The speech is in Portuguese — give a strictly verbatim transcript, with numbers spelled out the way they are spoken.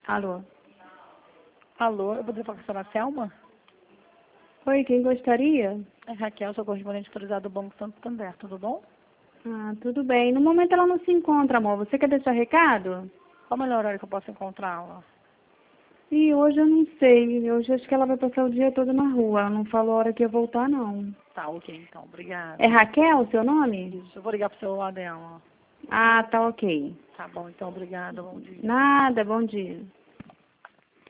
Alô? Alô, eu poderia falar com a senhora Selma? Oi, quem gostaria? É Raquel, sou correspondente autorizado do Banco Santander, tudo bom? Ah, tudo bem. No momento ela não se encontra, amor. Você quer deixar recado? Qual o melhor horário que eu posso encontrá-la? E hoje eu não sei. Hoje acho que ela vai passar o dia todo na rua. Ela não falou a hora que ia voltar, não. Tá, ok, então, obrigada. É Raquel, seu nome? Isso, eu vou ligar pro celular dela. Ah, tá ok. Tá bom, então, obrigada, bom dia. Nada, bom dia.